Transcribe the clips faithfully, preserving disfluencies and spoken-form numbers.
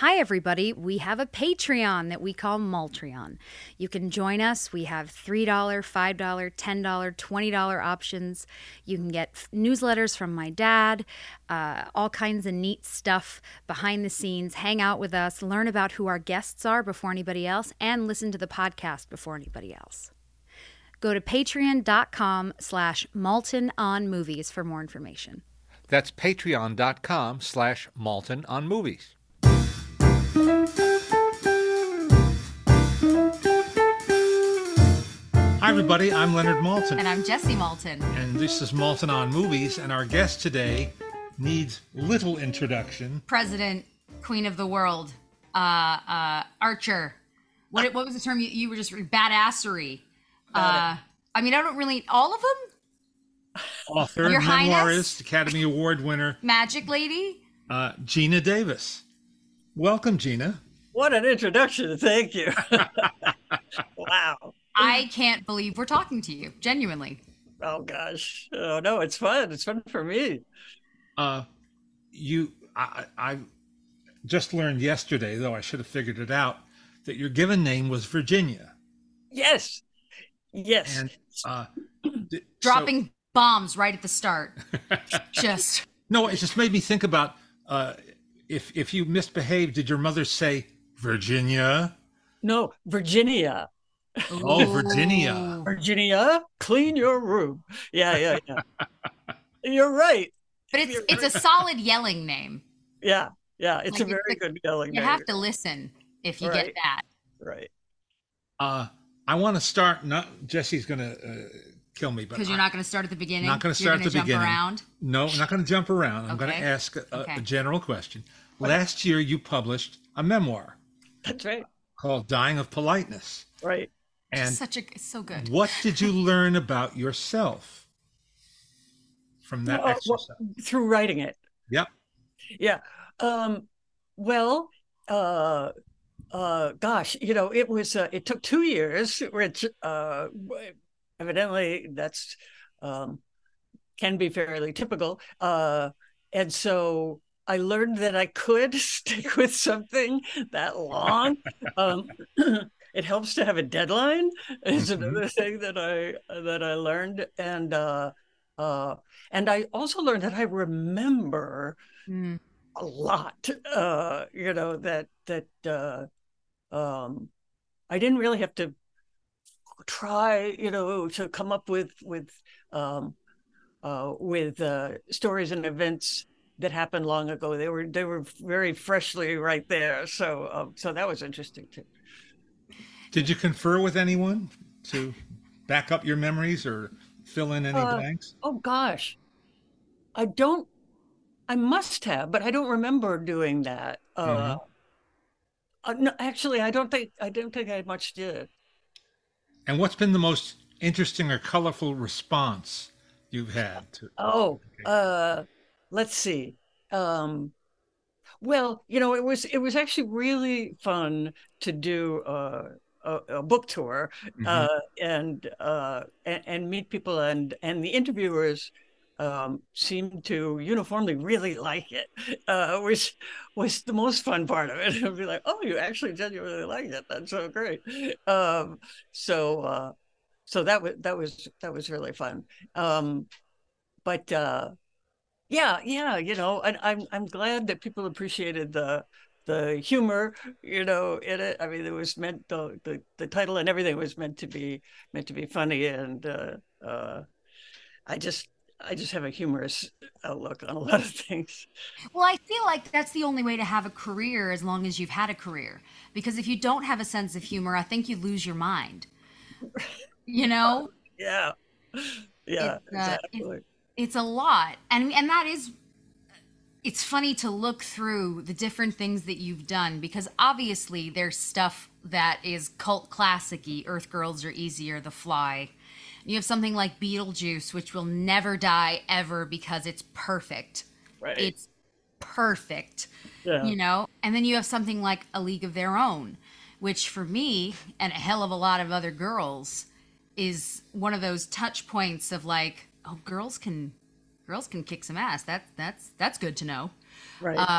Hi, everybody. We have a Patreon that we call Maltreon. You can join us. We have three dollars, five dollars, ten dollars, twenty dollars options. You can get f- newsletters from my dad, uh, all kinds of neat stuff behind the scenes, hang out with us, learn about who our guests are before anybody else, and listen to the podcast before anybody else. Go to patreon.com slash Malton on movies for more information. That's patreon.com slash Malton on movies. Hi, everybody. I'm Leonard Maltin. And I'm Jessie Malton. And this is Maltin on Movies. And our guest today needs little introduction. President, Queen of the World, uh, uh, Archer. What what was the term you, you were just badassery? Uh, I mean, I don't really all of them. Author, Your memoirist, Highness? Academy Award winner, Magic Lady. uh, Gina Davis. Welcome, Gina. What an introduction. Thank you. Wow. I can't believe we're talking to you. Genuinely. Oh, gosh. Oh, no, it's fun. It's fun for me. Uh, you, I, I just learned yesterday, though I should have figured it out, that your given name was Virginia. Yes. Yes. And uh, th- Dropping so, bombs right at the start. Just. No, it just made me think about uh, if if you misbehaved, did your mother say Virginia? No, Virginia. Oh, Virginia. Virginia, clean your room. Yeah, yeah, yeah. You're right. But it's You're it's right. a solid yelling name. Yeah, yeah. It's Like, a very it's good yelling You name. have to listen if you Right. get that. Right. Uh, I want to start. Not Jesse's going to uh, kill me, but Because you're I, not going to start at the beginning. Not gonna You're start at gonna the jump beginning. Around. No, I'm not going to jump around. I'm going to Okay. ask a, Okay. a general question. Last year, you published a memoir That's right. called "Dying of Politeness." Right. And Just such a it's so good. what did you learn about yourself from that Uh, well, exercise? through writing it. Yep. Yeah. Um, well, uh, uh, gosh, you know, it was, uh, it took two years, which uh, evidently that's um, can be fairly typical. Uh, and so I learned that I could stick with something that long. Um, it helps to have a deadline is Mhm. another thing that I that I learned. And uh, uh, and I also learned that I remember Mm. a lot, uh, you know, that that uh, um, I didn't really have to try, you know, to come up with with um, uh, with uh, stories and events that happened long ago. They were they were very freshly right there. So um, so that was interesting too. Did you confer with anyone to back up your memories or fill in any Uh, blanks? Oh gosh, I don't. I must have, but I don't remember doing that. Uh, uh, no, actually, I don't think I don't think I much did. And what's been the most interesting or colorful response you've had to? Oh, uh, let's see. Um, well, you know, it was it was actually really fun to do uh, a, a book tour Mhm. uh, and, uh, and and meet people, and and the interviewers um, seemed to uniformly really like it, uh, which was the most fun part of it. It'd be like, oh, you actually genuinely like it. That's so great. Um, so uh, so that was that was that was really fun. Um, but uh, yeah, yeah, you know, and I'm I'm glad that people appreciated the the humor, you know, in it. I mean, it was meant the the, the title and everything was meant to be meant to be funny, and uh, uh, I just I just have a humorous outlook on a lot of things. Well, I feel like that's the only way to have a career as long as you've had a career. Because if you don't have a sense of humor, I think you lose your mind. You know? Yeah, yeah, It's, uh, exactly. It's a lot. And and that is it's funny to look through the different things that you've done because obviously there's stuff that is cult classic-y. Earth Girls Are Easier, The Fly. You have something like Beetlejuice, which will never die ever because it's perfect. Right. It's perfect. Yeah. You know? And then you have something like A League of Their Own, which for me and a hell of a lot of other girls is one of those touch points of like, oh, girls can girls can kick some ass. That that's that's good to know. Right. Uh,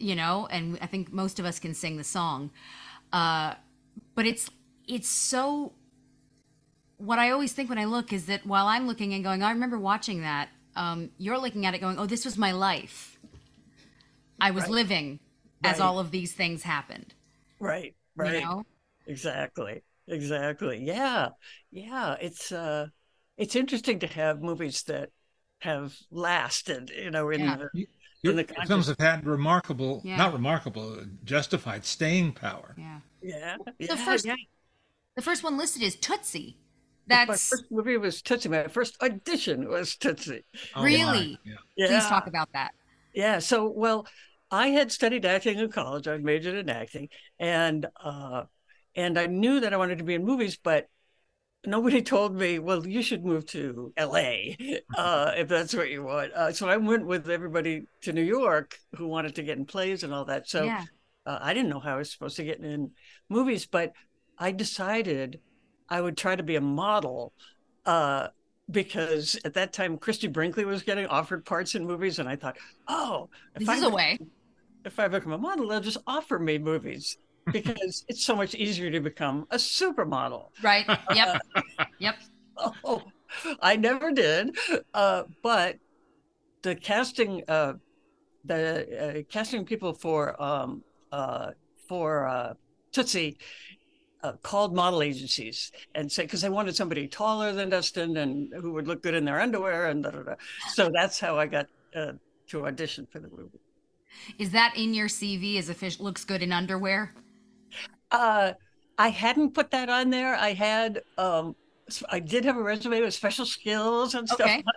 you know, and I think most of us can sing the song. Uh, but it's it's so. What I always think when I look is that while I'm looking and going, I remember watching that. Um, you're looking at it going, oh, this was my life. I was Right. living as Right. all of these things happened. Right. Right. You know? Exactly. Exactly. Yeah. Yeah. It's uh it's interesting to have movies that have lasted, you know, in Yeah. the You, in your, the your films conscious. have had remarkable, Yeah. not remarkable, justified staying power. Yeah. Yeah. The Yeah. first Yeah. the first one listed is Tootsie. My That's first movie was Tootsie. My first audition was Tootsie. Oh my, really. yeah. Please Yeah. talk about that. Yeah. So, well, I had studied acting in college. I majored in acting, and uh, and I knew that I wanted to be in movies, but nobody told me, well, you should move to L A uh, if that's what you want. Uh, so I went with everybody to New York who wanted to get in plays and all that. So Yeah. uh, I didn't know how I was supposed to get in movies, but I decided I would try to be a model uh, because at that time Christy Brinkley was getting offered parts in movies, and I thought, oh, if This I is a way. if I become a model, they'll just offer me movies because it's so much easier to become a supermodel. Right. Yep. Uh, Yep. oh, I never did, uh, but the casting, uh, the uh, casting people for um, uh, for uh, Tootsie uh, called model agencies and said because they wanted somebody taller than Dustin and who would look good in their underwear and da, da, da. So that's how I got uh, to audition for the movie. Is that in your C V as a fish looks good in underwear? Uh, I hadn't put that on there. I had um, I did have a resume with special skills and stuff. Okay.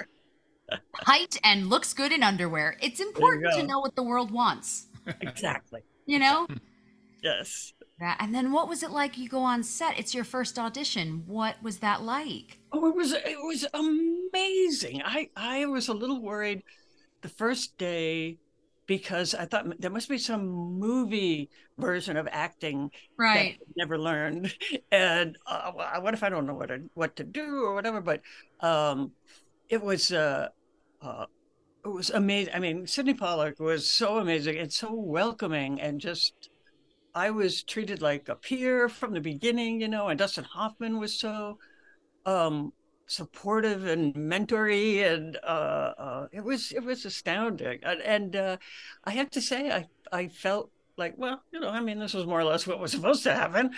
Height and looks good in underwear. It's There you important to go. know what the world wants. Exactly. You know? Yes. That, and then what was it like you go on set? It's your first audition. What was that like? Oh, it was it was amazing. I I was a little worried the first day because I thought there must be some movie version of acting that I Right. never learned, and uh, what if I don't know what to, what to do or whatever? But um, it was uh, uh, it was amazing. I mean, Sidney Pollack was so amazing and so welcoming, and just I was treated like a peer from the beginning, you know. And Dustin Hoffman was so um supportive and mentory and uh, uh it was it was astounding and, and uh I have to say i i felt like, well, you know, I mean, this was more or less what was supposed to happen.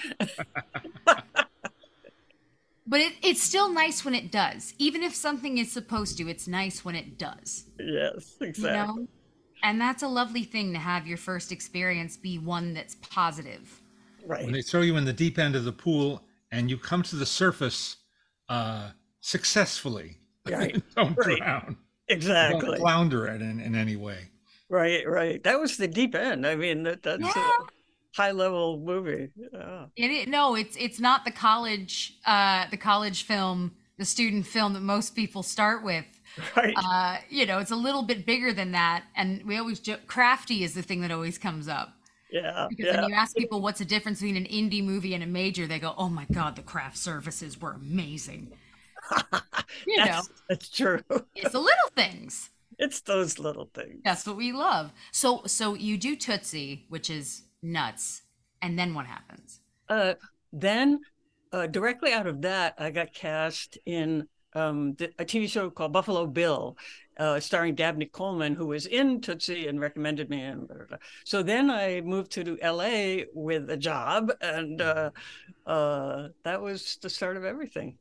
But it, it's still nice when it does. Even if something is supposed to, it's nice when it does. Yes, You exactly. know? And that's a lovely thing to have your first experience be one that's positive. When Right. they throw you in the deep end of the pool and you come to the surface uh, successfully, Right. don't Right. drown, don't Exactly. flounder it in, in any way. Right. Right. That was the deep end. I mean, that that's Yeah. a high level movie. Yeah. It, it no, it's it's not the college uh the college film, the student film that most people start with. Right. Uh, you know, it's a little bit bigger than that. And we always joke, crafty is the thing that always comes up. Yeah. Because Yeah. when you ask people what's the difference between an indie movie and a major, they go, "Oh my God, the craft services were amazing." You know, That's that's true. it's the little things. It's those little things. That's what we love. So, so you do Tootsie, which is nuts, and then what happens? Uh, then, uh, directly out of that, I got cast in um, the, a T V show called Buffalo Bill, uh, starring Dabney Coleman, who was in Tootsie and recommended me. And blah, blah, blah. So then I moved to L A with a job, and uh, uh, that was the start of everything.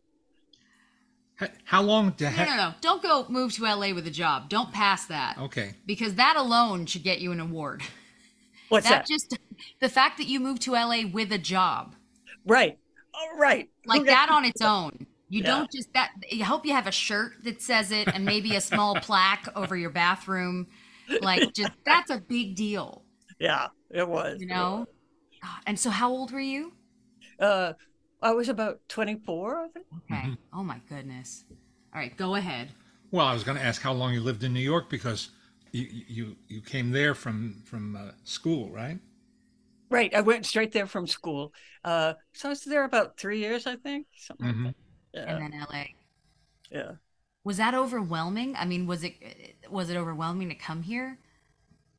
H- How long to No, no, ha- no. Don't go move to L A with a job. Don't pass that. Okay. Because that alone should get you an award. What's That that? just the fact that you moved to L A with a job, Right. Oh, right. like Who got- that on its own. You Yeah. don't just that. I hope you have a shirt that says it and maybe a small plaque over your bathroom. Like, just that's a big deal, Yeah, it was. you know. And so, how old were you? Uh, I was about twenty-four, I think. Okay. Oh my goodness. All right, go ahead. Well, I was going to ask how long you lived in New York because you you, you came there from from uh, school, right? Right. I went straight there from school. Uh, so I was there about three years, I think. Something like Mm-hmm. that. Yeah. And then L A. Yeah. Was that overwhelming? I mean, was it was it overwhelming to come here?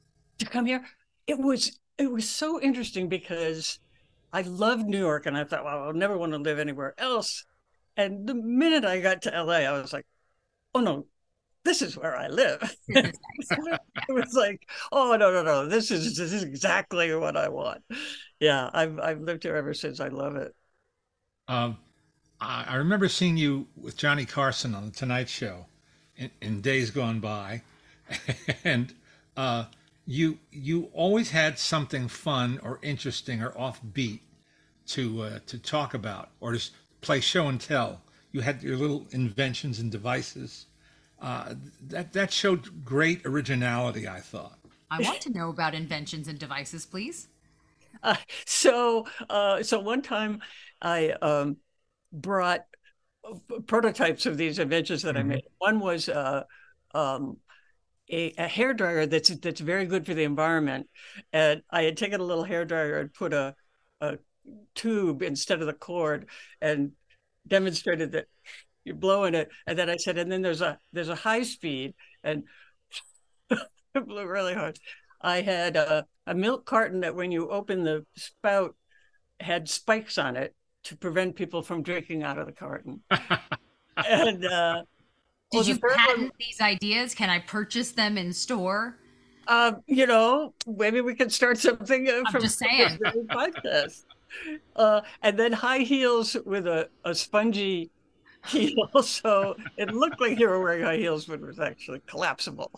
to come here. It was it was so interesting because I loved New York, and I thought, well, I'll never want to live anywhere else. And the minute I got to L A, I was like, oh no, this is where I live. It was like, oh no, no, no, this is this is exactly what I want. Yeah, I've I've lived here ever since. I love it. Um, I, I remember seeing you with Johnny Carson on the Tonight Show in, in days gone by, and uh, you you always had something fun or interesting or offbeat to uh, to talk about or to play show and tell. You had your little inventions and devices. Uh, that that showed great originality, I thought. I want to know about inventions and devices, please. Uh, so uh, so one time I um, brought prototypes of these inventions that mm-hmm. I made. One was uh, um, a, a hair dryer that's that's very good for the environment, and I had taken a little hair dryer and put a, a tube instead of the cord and demonstrated that you blow in it, and then I said, and then there's a there's a high speed, and it blew really hard. I had a, a milk carton that when you open the spout had spikes on it to prevent people from drinking out of the carton. And uh, did well, you patent one, these ideas? Can I purchase them in store? Uh, you know, maybe we can start something uh, I'm from just saying. this podcast. Uh, and then high heels with a, a spongy heel, so it looked like you were wearing high heels, but it was actually collapsible.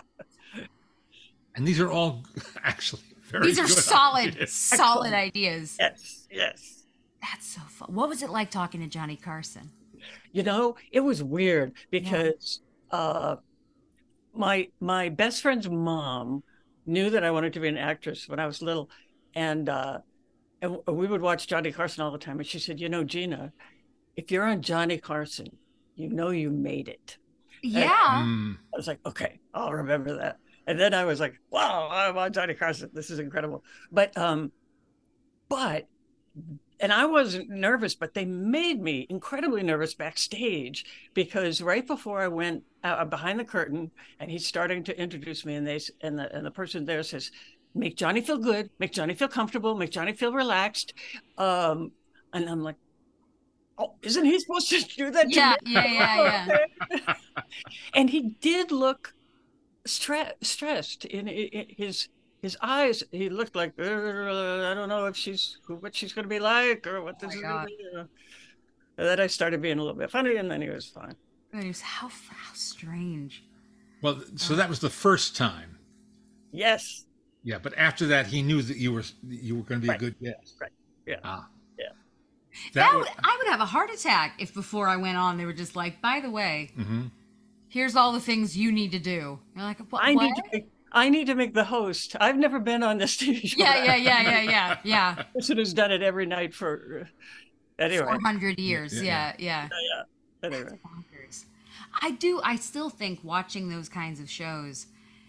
And these are all actually very These are good solid, ideas. solid ideas. Yes, yes. That's so fun. What was it like talking to Johnny Carson? You know, it was weird because yeah. uh, my my best friend's mom knew that I wanted to be an actress when I was little, and uh, and we would watch Johnny Carson all the time. And she said, "You know, Gina, if you're on Johnny Carson, you know you made it." Yeah. And I was like, okay, I'll remember that. And then I was like, wow, I'm on Johnny Carson. This is incredible. But, um, but, and I wasn't nervous, but they made me incredibly nervous backstage because right before I went uh, behind the curtain and he's starting to introduce me and they, and the, and the person there says, make Johnny feel good, make Johnny feel comfortable, make Johnny feel relaxed. Um, and I'm like, oh, isn't he supposed to do that? Yeah, to me? yeah, yeah, yeah. And he did look stre- stressed in, in his his eyes. He looked like uh, I don't know if she's what she's going to be like or what this oh is going to be. You know. And then I started being a little bit funny, and then he was fine. And he was how how strange. Well, so that was the first time. Yes. Yeah, but after that, he knew that you were you were going to be right. a good guest. Right. Yeah. Ah. Yeah. That, that would, I would have a heart attack if before I went on they were just like, by the way, mm-hmm. here's all the things you need to do. You're like, what? I what? need to make, I need to make the host. I've never been on this T V show. Yeah, yeah, yeah, yeah, yeah, yeah. Person who's done it every night for anyway four hundred years. Yeah, yeah, yeah. yeah. yeah. Anyway. I do. I still think watching those kinds of shows,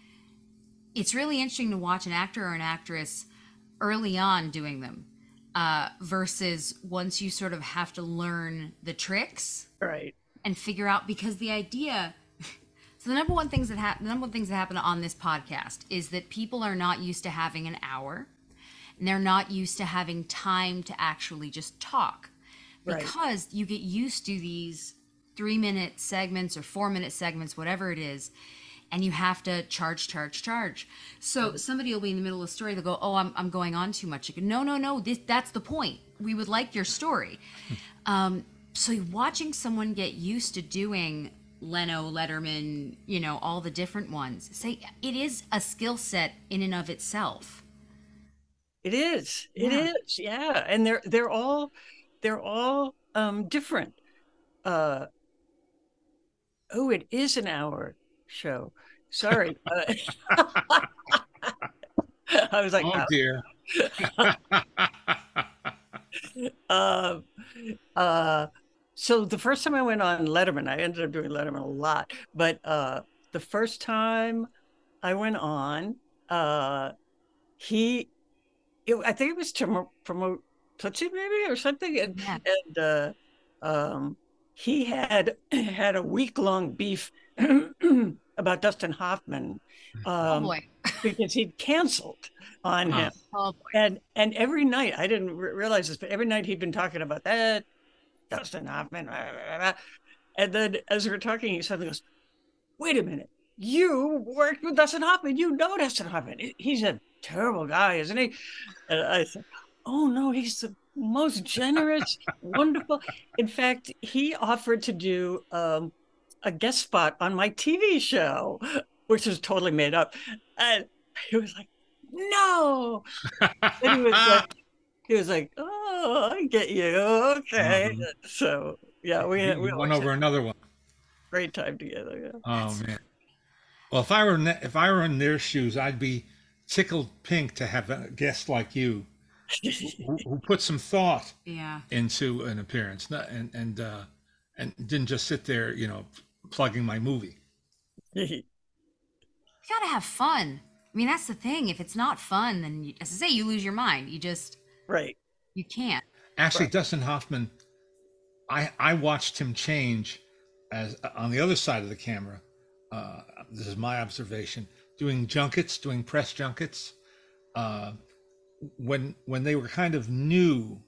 it's really interesting to watch an actor or an actress early on doing them. Uh, versus once you sort of have to learn the tricks, right, and figure out because the idea. So the number one things that happen, the number one things that happen on this podcast is that people are not used to having an hour, and they're not used to having time to actually just talk, because right. you get used to these three-minute segments or four-minute segments, whatever it is. And you have to charge, charge, charge. So somebody will be in the middle of a story. They'll go, oh, I'm I'm going on too much. You go, no, no, no. This, that's the point. We would like your story. um, so watching someone get used to doing Leno, Letterman, you know, all the different ones, say it is a skill set in and of itself. It is. It yeah. is. Yeah. And they're they're all they're all um, different. Uh, oh, it is an hour show. Sorry. Uh, I was like, oh, oh. dear. uh, uh, so the first time I went on Letterman, I ended up doing Letterman a lot. But uh, the first time I went on, uh, he, it, I think it was to promote Tootsie maybe or something. And, yeah. and uh, um, he had had a week long beef about Dustin Hoffman, Oh um, boy. because he'd canceled on Huh. him. Oh boy. And and every night, I didn't re- realize this, but every night he'd been talking about that, Dustin Hoffman. Blah, blah, blah. And then as we were talking, he suddenly goes, wait a minute, you worked with Dustin Hoffman. You know Dustin Hoffman. He's a terrible guy, isn't he? And I said, oh no, he's the most generous, wonderful. In fact, he offered to do um, a guest spot on my T V show, which was totally made up. And he was like, no. And he was like, he was like, oh, I get you. Okay. Mhm. So yeah, we had we You one always over had another one. a great time together. Yeah. Oh man. Well, if I were in that- if I were in their shoes, I'd be tickled pink to have a guest like you who, who put some thought Yeah. into an appearance, not, and and uh, and didn't just sit there, you know, plugging my movie. You gotta have fun. I mean, that's the thing. If it's not fun, then you, as I say, you lose your mind. You just Right. you can't. Actually, Right. Dustin Hoffman, I I watched him change as on the other side of the camera. Uh, this is my observation. Doing junkets, doing press junkets, uh, when when they were kind of new,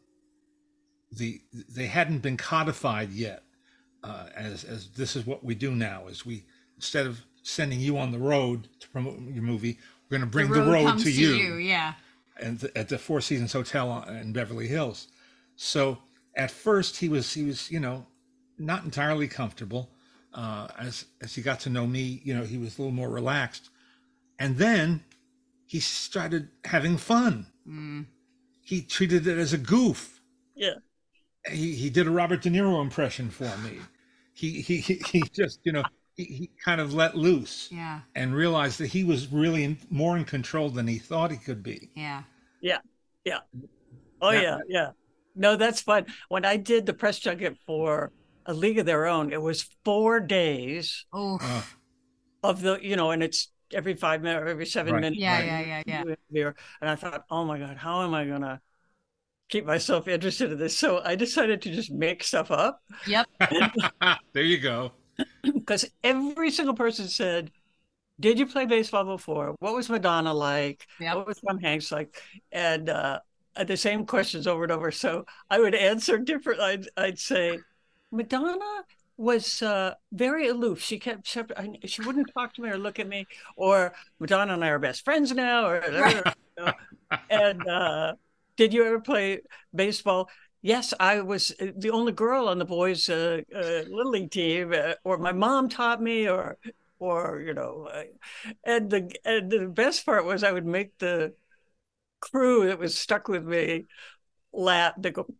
the they hadn't been codified yet. Uh, as as this is what we do now, is we instead of sending you on the road to promote your movie, we're going to bring the road, comes to you, Yeah. and th- at the Four Seasons Hotel in Beverly Hills. So at first he was he was you know not entirely comfortable. Uh, as as he got to know me, you know, he was a little more relaxed, and then he started having fun. Mm. He treated it as a goof. Yeah. He he did a Robert De Niro impression for me. He he he, he just you know he, he kind of let loose Yeah. and realized that he was really in, more in control than he thought he could be. Yeah. Yeah. Yeah. Oh That- yeah. Yeah. No, that's fun. When I did the press junket for A League of Their Own, it was four days Oh. Uh, of the, you know, and it's every five minutes or every seven Right. minutes. Yeah, Right. yeah, yeah, yeah. you interview. And I thought, oh my God, how am I gonna keep myself interested in this? So I decided to just make stuff up Yep. there you go. because every single person said, did you play baseball before? What was Madonna like? Yep. What was Tom Hanks like? And uh, the same questions over and over. So I would answer different. I'd, I'd say, Madonna was uh, very aloof. She kept, she, she wouldn't talk to me or look at me. Or Madonna and I are best friends now. Or, Right. you know. And uh, did you ever play baseball? Yes, I was the only girl on the boys' uh, uh, little league team, uh, or my mom taught me, or, or you know, uh, and the and the best part was I would make the crew that was stuck with me laugh. They go,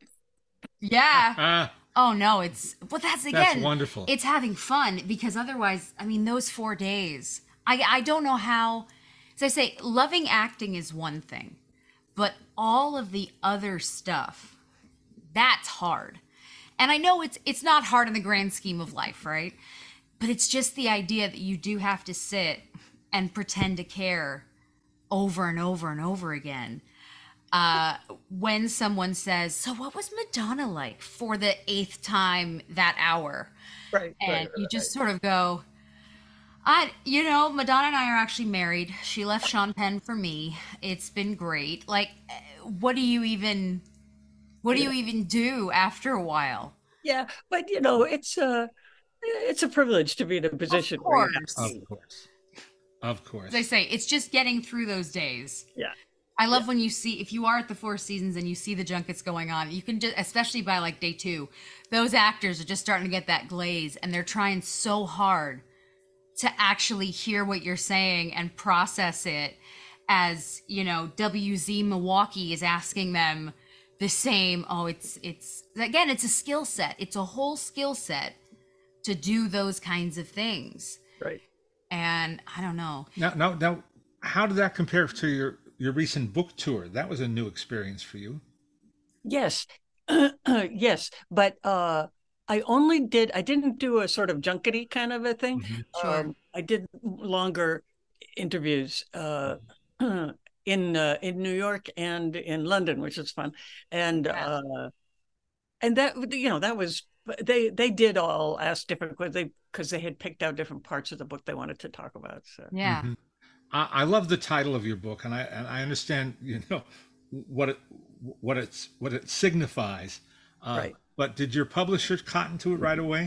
Yeah. Ah, Oh no, it's well. That's again. that's wonderful. It's having fun because otherwise, I mean, those four days. I I don't know how. As I say, loving acting is one thing, but all of the other stuff, that's hard. And I know it's it's not hard in the grand scheme of life, right? But it's just the idea that you do have to sit and pretend to care over and over and over again. Uh, when someone says, "So what was Madonna like?" for the eighth time that hour, right, and right, you right. just sort of go, I, you know, Madonna and I are actually married. She left Sean Penn for me. It's been great. Like, eh, what do you even, what do you even do after a while? Yeah, but you know, it's a it's a privilege to be in a position Of where you have course. to- Of course. Of course. As I say, it's just getting through those days. Yeah. I love when you see, if you are at the Four Seasons and you see the junkets going on, you can just, especially by like day two, those actors are just starting to get that glaze and they're trying so hard to actually hear what you're saying and process it as, you know, W Z Milwaukee is asking them the same. Oh, it's, it's, again, it's a skill set. It's a whole skill set to do those kinds of things. Right. And I don't know. Now, now, now, how did that compare to your your recent book tour? That was a new experience for you. Yes. Yes. But uh, I only did, I didn't do a sort of junkety kind of a thing. Mhm. Sure. Um, I did longer interviews uh, in uh, in New York and in London, which was fun. And Yeah. uh, and that, you know, that was but they they did all ask different questions they because they had picked out different parts of the book they wanted to talk about. So Yeah. Mhm. I, I love the title of your book, and I and I understand, you know, what it what it's what it signifies. Uh, right. But did your publisher cotton to it right away?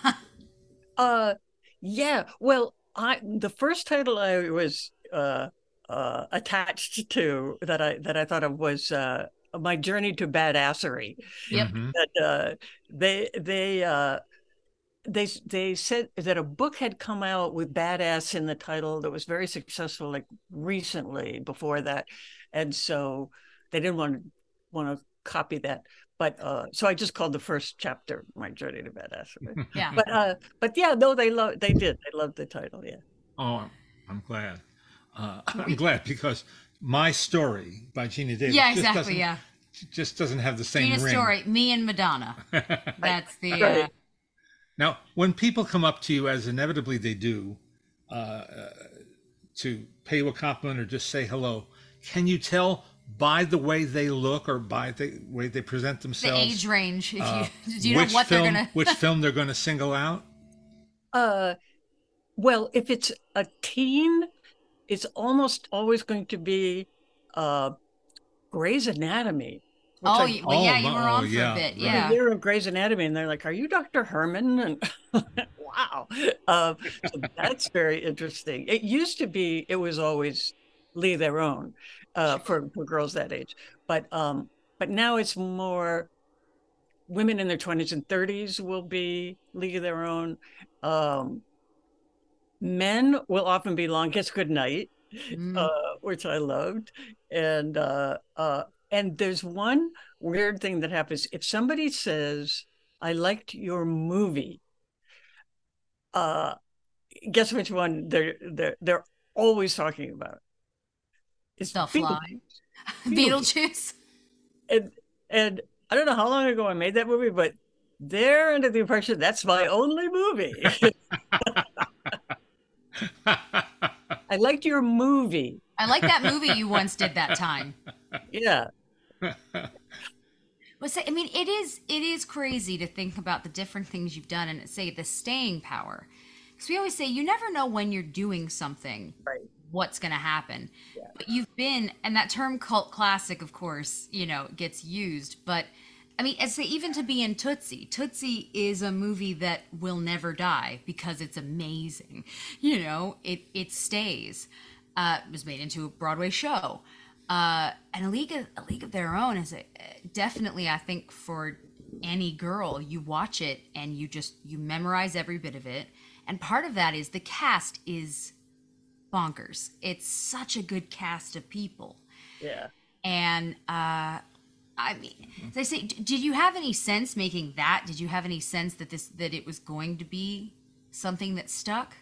Uh, yeah. Well, I the first title I was uh, uh, attached to that I that I thought of was uh, My Journey to Badassery. Yep. Mhm. That uh, they they uh, they they said that a book had come out with badass in the title that was very successful, like recently before that, and so they didn't want to want to copy that. But uh, so I just called the first chapter "My Journey to Badassery." Yeah. But uh, but yeah, no, they love they did they loved the title. Yeah. Oh, I'm glad. Uh, I'm glad because My Story by Gina Davis Yeah, just exactly. doesn't Yeah. just doesn't have the same Gina's ring. story, me and Madonna. That's the. Uh, Right. Now, when people come up to you, as inevitably they do, uh, uh, to pay you a compliment or just say hello, can you tell by the way they look or by the way they present the themselves age range. If uh, you do you know which what film, they're gonna. which film they're going to single out? Uh, well, if it's a teen, it's almost always going to be uh, Grey's Anatomy. which Oh, I- y- well, yeah, Oh, you were my- on oh, for yeah, a bit. right. Yeah. They were Grey's Anatomy, and they're like, "Are you Doctor Herman?" And wow, uh, so that's very interesting. It used to be, it was always Leave Their Own uh, for for girls that age, but um, but now it's more women in their twenties and thirties will be League of Their Own. Um, men will often be Longest Goodnight, Mm. uh, which I loved, and uh, uh, and there's one weird thing that happens if somebody says, "I liked your movie." Uh, guess which one they're they're they're always talking about? It's The Fly. Beetlejuice. And and I don't know how long ago I made that movie, but they're under the impression that's my only movie. I liked your movie. I like that movie you once did that time. Yeah. Well, say, I mean, it is it is crazy to think about the different things you've done and say the staying power. Because we always say you never know when you're doing something, Right. what's going to happen. Yeah. But you've been, and that term cult classic, of course, you know, gets used. But I mean, as say, even to be in Tootsie, Tootsie is a movie that will never die because it's amazing. You know, it it stays. Uh, it was made into a Broadway show. Uh, and a league of a league of their own is a, definitely, I think, for any girl, you watch it and you just you memorize every bit of it. And part of that is the cast is bonkers. It's such a good cast of people. Yeah. And uh, I mean, as I say, d- did you have any sense making that? Did you have any sense that this that it was going to be something that stuck?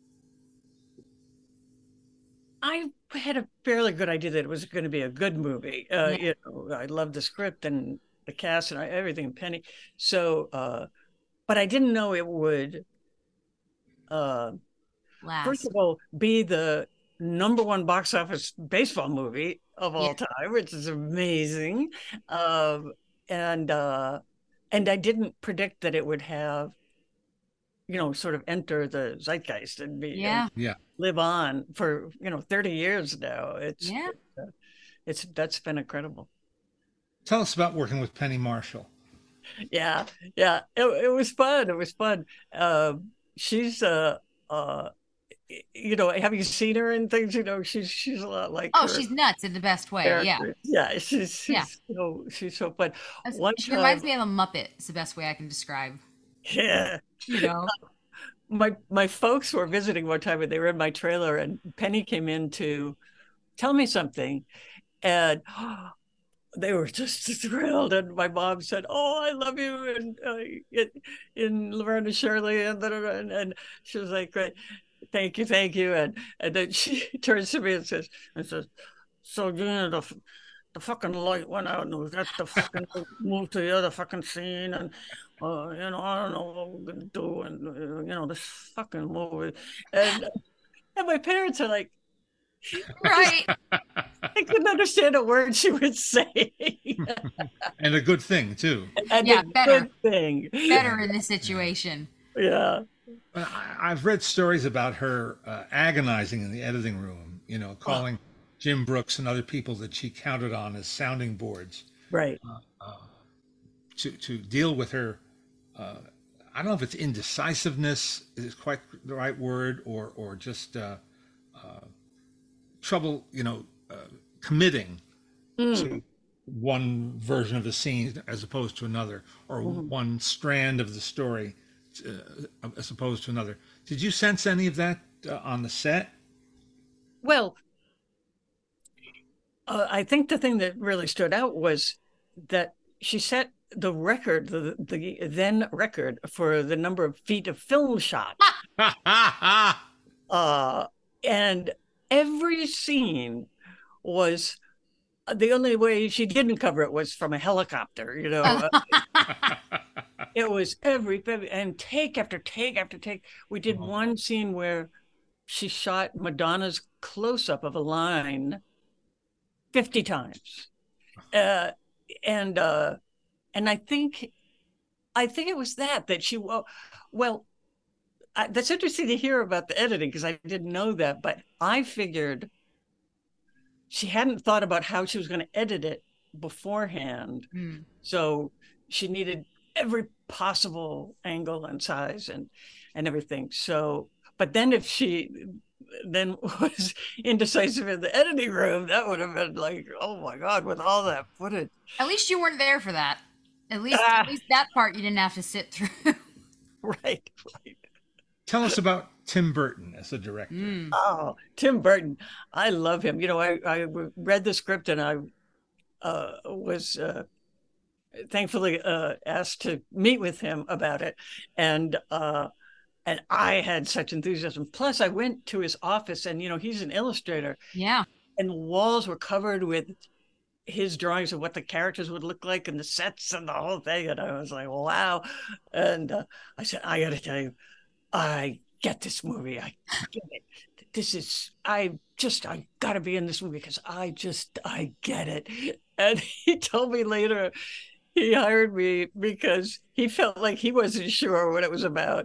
I had a fairly good idea that it was going to be a good movie. Uh, Yeah. You know, I loved the script and the cast and everything, Penny. So, uh, but I didn't know it would, uh, Last. first of all, be the number one box office baseball movie of all Yeah. time, which is amazing. Um, and uh, and I didn't predict that it would have, you know, sort of enter the zeitgeist and be Yeah. and Yeah. live on for, you know, thirty years now. It's Yeah. it's that's been incredible. Tell us about working with Penny Marshall. Yeah, yeah, it, it was fun. It was fun. Um, she's uh uh you know, have you seen her and things? You know, she's she's a lot like Oh, her she's nuts in the best way. Yeah. character. Yeah, she's she's Yeah. so she's so fun. That's- One She reminds time, me of a Muppet. It's the best way I can describe. yeah, You know. my my folks were visiting one time and they were in my trailer and Penny came in to tell me something and they were just thrilled. And my mom said, "Oh, I love you," and uh, in, in Laverne and Shirley, and, and and she was like, "Great, thank you, thank you." And and then she turns to me and says, "and says, so you know the the fucking light went out and we got to fucking move to the other fucking scene and uh, you know I don't know what we're gonna do and uh, you know this fucking movie." And and my parents are like, Right. I couldn't understand a word she was saying. And a good thing too. And Yeah, a better. good thing. Better in this situation. Yeah. But I, I've read stories about her uh, agonizing in the editing room, you know, calling Jim Brooks and other people that she counted on as sounding boards Right. to, to deal with her. Uh, I don't know if it's indecisiveness is quite the right word, or or just uh, uh, trouble, you know, uh, committing to one version of the scene as opposed to another, or one strand of the story uh, as opposed to another. Did you sense any of that uh, on the set? Well, uh, I think the thing that really stood out was that she set the record, the, the then record for the number of feet of film shot. uh, and every scene was, the only way she didn't cover it was from a helicopter, you know. It was every, and take after take after take. We did one scene where she shot Madonna's close-up of a line fifty times. Uh, and uh, and I think, I think it was that, that she, well, well I, that's interesting to hear about the editing, because I didn't know that, but I figured she hadn't thought about how she was going to edit it beforehand. Mm. So she needed every possible angle and size and, and everything. So, but then if she then was indecisive in the editing room, that would have been like, oh my God, with all that footage. At least you weren't there for that. At least, Ah. at least that part you didn't have to sit through. Right, right. Tell us about Tim Burton as a director. Mm. Oh, Tim Burton. I love him. You know, I, I read the script and I uh, was uh, thankfully uh, asked to meet with him about it. And uh, and I had such enthusiasm. Plus, I went to his office and, you know, he's an illustrator. Yeah. And the walls were covered with his drawings of what the characters would look like and the sets and the whole thing. And I was like, wow. And uh, I said, I got to tell you, I get this movie. I get it. This is, I just, I got to be in this movie because I just, I get it. And he told me later he hired me because he felt like he wasn't sure what it was about.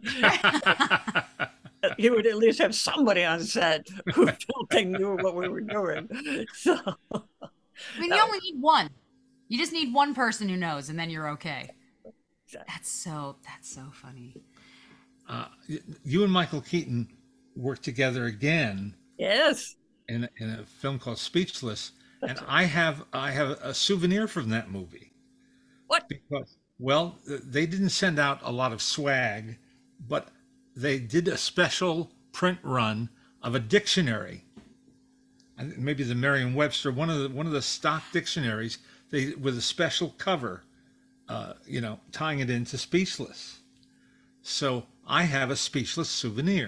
He would at least have somebody on set who felt they knew what we were doing. So, I mean, you only need one. You just need one person who knows, and then you're okay. That's so, that's so funny. Uh, you and Michael Keaton worked together again yes. in, in a film called Speechless, and I have I have a souvenir from that movie. What? Because, well, they didn't send out a lot of swag, but they did a special print run of a dictionary. And maybe the Merriam-Webster, one of the one of the stock dictionaries, they with a special cover, uh, you know, tying it into Speechless. So I have a Speechless souvenir.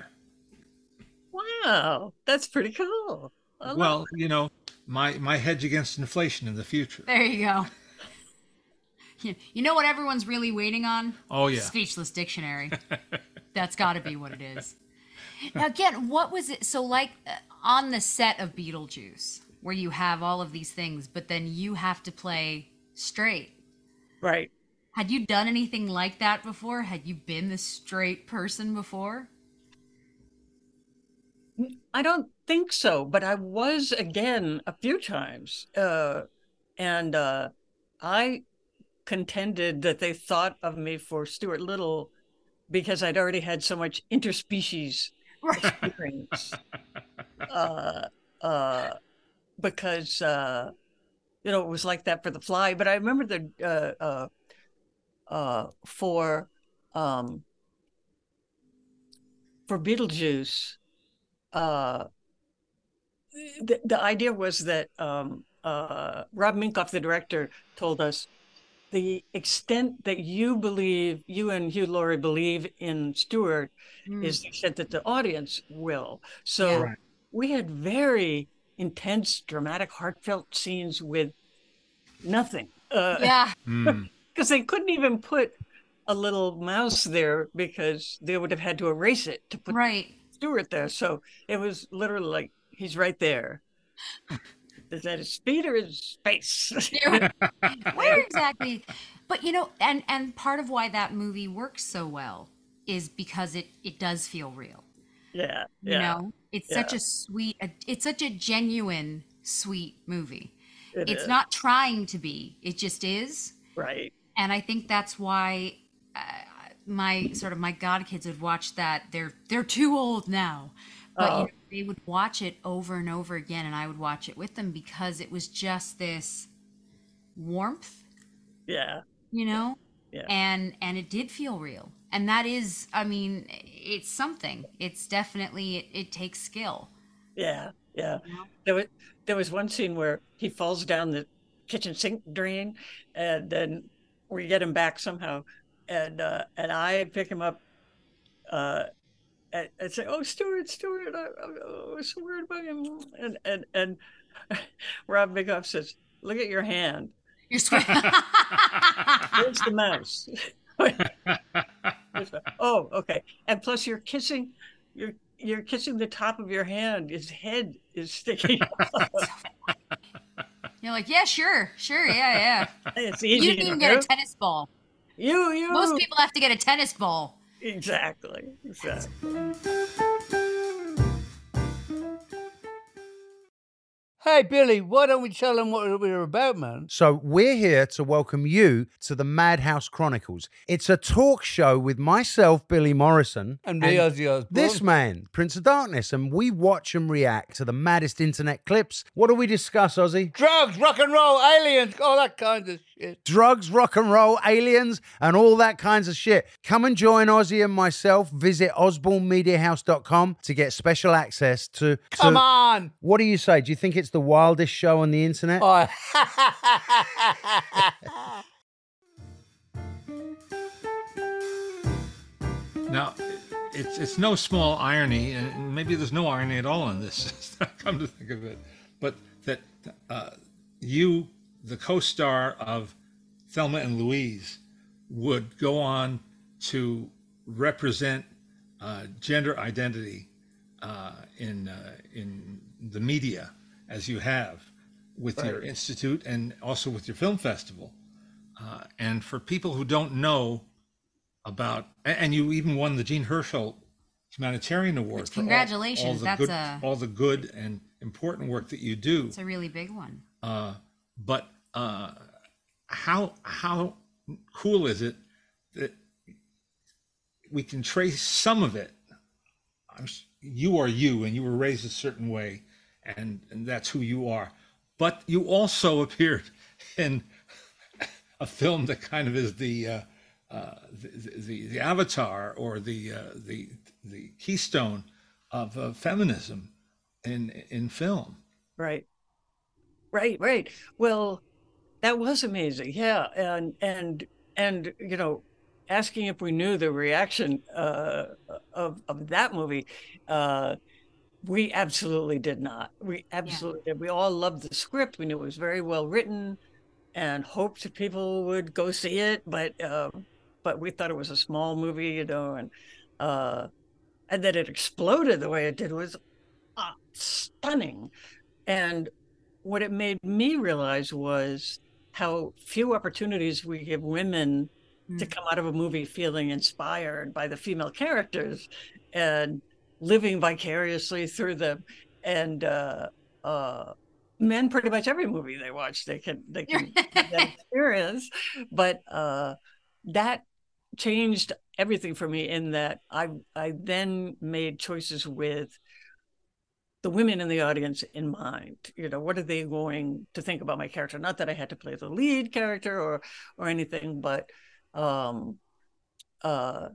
Wow, that's pretty cool. I love Well, you know, my my hedge against inflation in the future. There you go. You, you know what everyone's really waiting on? Oh yeah. Speechless Dictionary. That's got to be what it is. Now, again, what was it? So, like, uh, on the set of Beetlejuice, where you have all of these things, but then you have to play straight. Right. Had you done anything like that before? Had you been the straight person before? I don't think so, but I was again a few times. Uh, and uh, I contended that they thought of me for Stuart Little because I'd already had so much interspecies experience. uh, uh, because, uh, you know, it was like that for The Fly. But I remember the, uh, uh, uh, for, um, for Beetlejuice, uh, the, the idea was that um, uh, Rob Minkoff, the director, told us the extent that you believe, you and Hugh Laurie believe in Stuart mm. is the extent that the audience will. So yeah. Right. We had very intense, dramatic, heartfelt scenes with nothing. Uh, yeah. Because they couldn't even put a little mouse there because they would have had to erase it to put right. Stuart there. So it was literally like, he's right there. Is that his speed or his space? Where exactly? But you know, and and part of why that movie works so well is because it it does feel real. Yeah, You yeah, know, it's such yeah. a sweet, it's such a genuine, sweet movie. It It's is. not trying to be, it just is. Right. And I think that's why uh, my sort of my god kids would watch that. They're they're too old now, but you Oh, know, they would watch it over and over again, and I would watch it with them because it was just this warmth, yeah, you know, yeah, and and it did feel real. And that is, I mean, it's something. It's definitely it, it takes skill. yeah, yeah. You know? There was there was one scene where he falls down the kitchen sink drain, and then we get him back somehow, and uh, and I pick him up, uh, and, and say, "Oh, Stuart, Stuart, I, I, I was so worried about him," and and and Rob Minkoff says, "Look at your hand. You're screaming. Where's the mouse?" Oh, okay. And plus, you're kissing, you're you're kissing the top of your hand. His head is sticking. You're like, yeah, sure, sure, yeah, yeah. It's You easy didn't even to get a do. tennis ball. You, you. Most people have to get a tennis ball. Exactly. Exactly. Hey, Billy, why don't we tell them what we're about, man? So we're here to welcome you to the Madhouse Chronicles. It's a talk show with myself, Billy Morrison, And me, Ozzy Osbourne. this man, Prince of Darkness, and we watch and react to the maddest internet clips. What do we discuss, Ozzy? Drugs, rock and roll, aliens, all that kind of shit. Drugs, rock and roll, aliens, and all that kinds of shit. Come and join Ozzy and myself. Visit osborne media house dot com to get special access to... to Come on! What do you say? Do you think it's the wildest show on the internet? Oh. Now, it's it's no small irony, and maybe there's no irony at all in this. Come to think of it, but that uh, you, the co-star of Thelma and Louise, would go on to represent uh, gender identity uh, in uh, in the media as you have with your Right. institute and also with your film festival. Uh, and for people who don't know about, a- and you even won the Jean Herschel Humanitarian Award. Which, for all- congratulations, all, the that's good, a- all the good and important work that you do. It's a really big one. Uh, but uh, how how cool is it that we can trace some of it? I'm, s- you are you, and you were raised a certain way, and, and that's who you are. But you also appeared in a film that kind of is the uh, uh, the, the the avatar or the uh, the the keystone of uh, feminism in in film. Right. Right. Right. Well, that was amazing. Yeah. And, and, and, you know, asking if we knew the reaction uh, of, of that movie, uh, we absolutely did not. We absolutely did. We all loved the script. We knew it was very well written and hoped that people would go see it. But, uh, but we thought it was a small movie, you know, and, uh, and that it exploded the way it did was uh, stunning. And what it made me realize was how few opportunities we give women to come out of a movie feeling inspired by the female characters and living vicariously through them. And uh, uh, men, pretty much every movie they watch, they can they can have that experience. But uh, that changed everything for me in that I I then made choices with the women in the audience in mind. You know, what are they going to think about my character? Not that I had to play the lead character or or anything, but um uh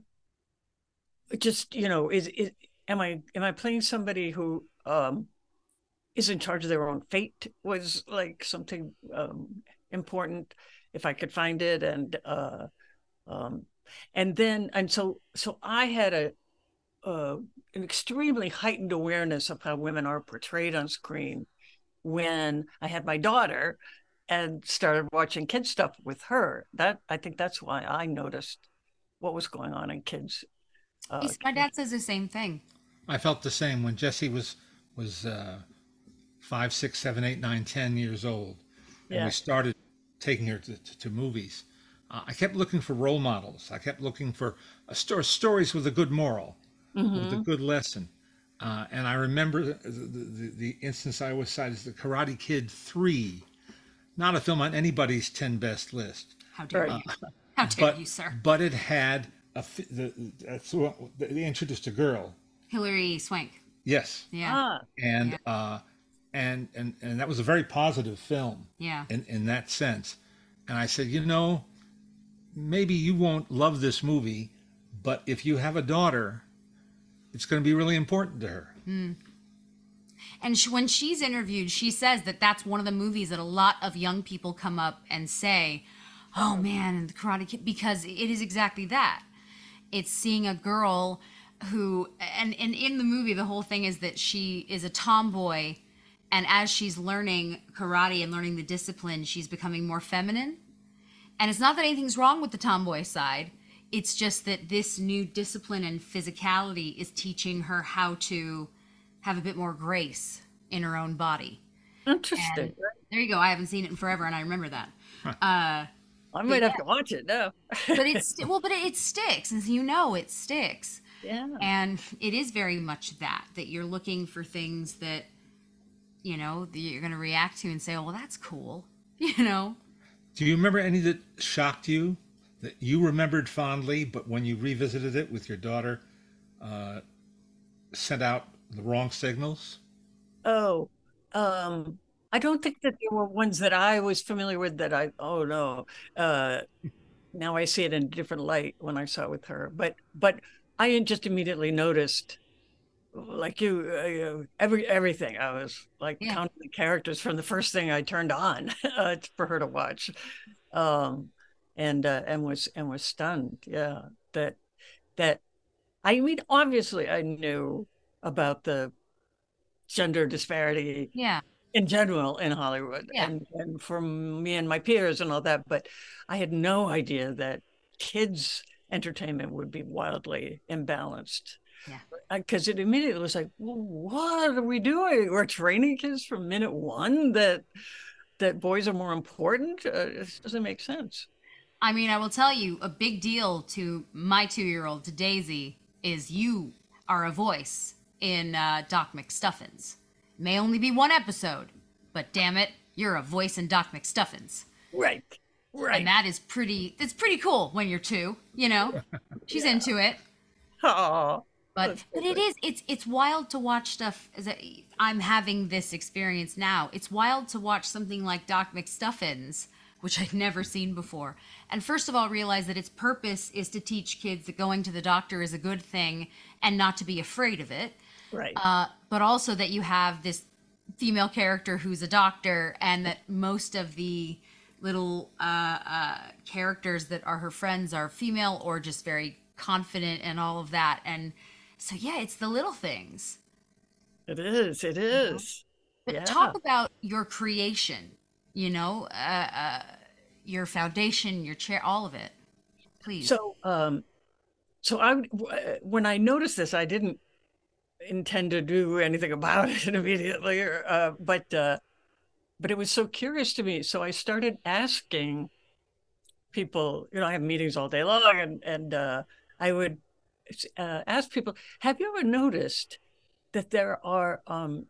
just, you know, is is am I am I playing somebody who um is in charge of their own fate was like something um important if I could find it. And uh um and then and so so I had a uh, an extremely heightened awareness of how women are portrayed on screen when I had my daughter and started watching kids stuff with her. That I think that's why I noticed what was going on in kids. Uh, He's- my dad says the same thing. I felt the same when Jesse was was uh, five, six, seven, eight, nine, ten years old, and Yeah. we started taking her to, to, to movies. Uh, I kept looking for role models. I kept looking for a sto- stories with a good moral, with a good lesson. Uh, and I remember the, the, the instance I always cite is the Karate Kid three, not a film on anybody's ten best list, How dare Right. you? How dare but you, sir? but it had a fi- the, that's what they introduced a girl. Hilary Swank. Yes, Yeah. Ah, and Yeah. uh, and and and that was a very positive film Yeah. in in that sense. And I said, you know, maybe you won't love this movie, but if you have a daughter, it's going to be really important to her. And she, when she's interviewed, she says that that's one of the movies that a lot of young people come up and say, "Oh man, the Karate Kid," because it is exactly that. It's seeing a girl who, and, and in the movie, the whole thing is that she is a tomboy, and as she's learning karate and learning the discipline, she's becoming more feminine. And it's not that anything's wrong with the tomboy side. It's just that this new discipline and physicality is teaching her how to have a bit more grace in her own body. interesting. And there you go. I haven't seen it in forever, and I remember that. Uh, I might have to watch it now. but it's well, but it, it sticks, and you know it sticks. Yeah. And it is very much that that you're looking for things that you know that you're going to react to and say, "Oh, well, that's cool," you know. Do you remember any that shocked you, that you remembered fondly, but when you revisited it with your daughter, uh, sent out the wrong signals? Oh, um, I don't think that there were ones that I was familiar with that I, oh no. Uh, now I see it in a different light when I saw it with her. But but I just immediately noticed, like you, uh, you every everything. I was like Yeah. counting the characters from the first thing I turned on uh, for her to watch, um, and uh, and was and was stunned. Yeah, that that I mean, obviously I knew about the gender disparity Yeah. in general in Hollywood, Yeah. and and from me and my peers and all that, but I had no idea that kids entertainment would be wildly imbalanced. Yeah. Because it immediately was like, well, what are we doing? We're training kids from minute one that that boys are more important. Uh, it doesn't make sense. I mean, I will tell you, a big deal to my two-year-old, to Daisy, is you are a voice in uh, Doc McStuffins. May only be one episode, but damn it, you're a voice in Doc McStuffins. Right. Right. And that is pretty, it's pretty cool when you're two, you know? She's into it. Oh, But That's but it is it's it's wild to watch stuff. As a, I'm having this experience now. It's wild to watch something like Doc McStuffins, which I'd never seen before. And first of all, realize that its purpose is to teach kids that going to the doctor is a good thing and not to be afraid of it. right. Uh, but also that you have this female character who's a doctor, and that most of the little uh, uh, characters that are her friends are female or just very confident and all of that. And so, yeah, it's the little things. It is. It is. But Yeah. talk about your creation, you know, uh, uh, your foundation, your chair, all of it, please. So, um, so I w- when I noticed this, I didn't intend to do anything about it immediately, or, uh, but uh, but it was so curious to me. So I started asking people. You know, I have meetings all day long, and and uh, I would uh, ask people, "Have you ever noticed that there are um,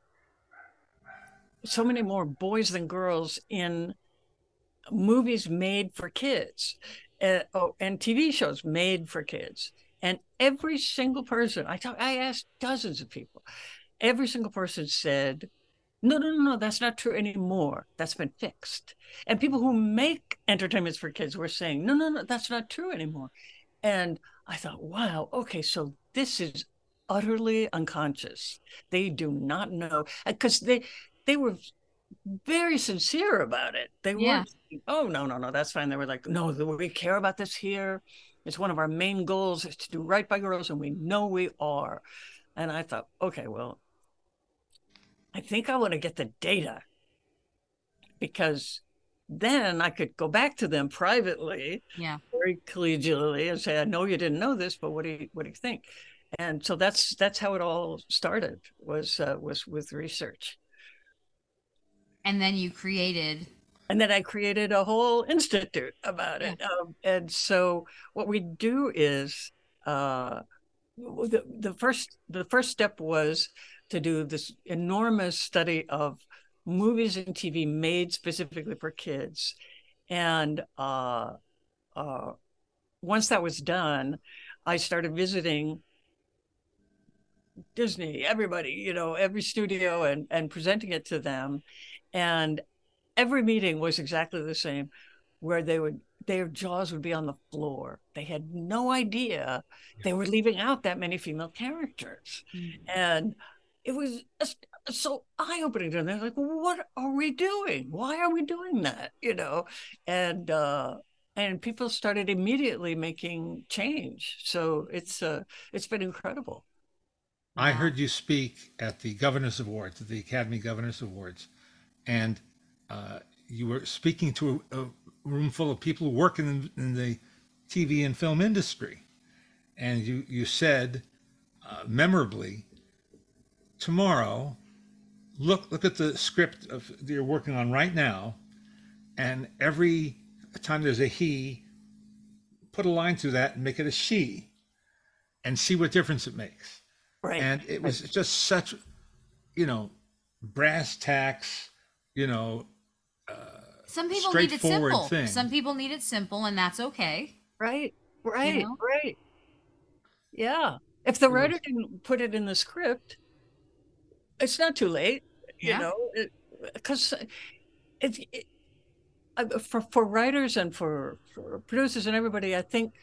so many more boys than girls in movies made for kids, uh, oh, and T V shows made for kids?" And every single person, I talk, I asked dozens of people, every single person said, no, no, no, no, that's not true anymore. That's been fixed. And people who make entertainments for kids were saying, no, no, no, that's not true anymore. And I thought, wow, okay, so this is utterly unconscious. They do not know, because they they were very sincere about it. They Yeah. weren't saying, oh, no, no, no, that's fine. They were like, no, we care about this here. It's one of our main goals is to do right by girls, and we know we are. And I thought, okay, well, I think I want to get the data, because then I could go back to them privately, yeah. very collegially, and say, I know you didn't know this, but what do you what do you think? And so that's that's how it all started, was uh, was with research. And then you created. And then I created a whole institute about it. Yeah. Um, and so what we do is uh, the, the first the first step was to do this enormous study of movies and T V made specifically for kids. And uh, uh, once that was done, I started visiting Disney, everybody, you know, every studio and, and presenting it to them. And every meeting was exactly the same, where they would, their jaws would be on the floor. They had no idea they were leaving out that many female characters. Mm-hmm. And it was so eye-opening to them. They're like, what are we doing? Why are we doing that? You know, and uh, and people started immediately making change. So it's uh, it's been incredible. I heard you speak at the Governors Awards, at the Academy Governors Awards, and uh, you were speaking to a, a room full of people who work in, in the T V and film industry. And you, you said, uh, memorably, tomorrow, look look at the script of, that you're working on right now, and every time there's a he, put a line through that and make it a she, and see what difference it makes. Right. And it was just such, you know, brass tacks, you know, uh, some people need it simple. Thing. Some people need it simple, and that's okay. Right. Right. You know? Right. Yeah. If the writer didn't put it in the script, it's not too late, you yeah. know, because it, it, it, it, for for writers and for, for producers and everybody, I think